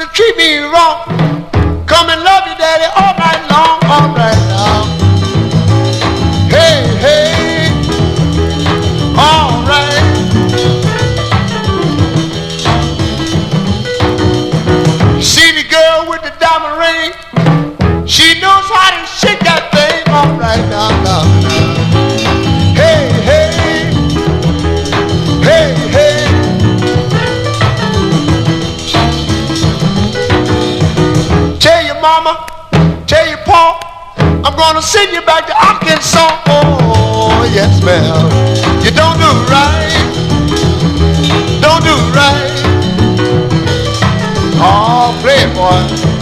to treat me wrong. Come and love you, daddy, all night long, all right now. Hey, hey, all right. See the girl with the diamond ring? She knows how to shake that thing, all right now, now, now. Hey, hey, hey, hey. Tell your mama, tell your pa, I'm gonna send you back to Arkansas. Oh, yes, ma'am. You don't do right, don't do right. Oh, play it, boy.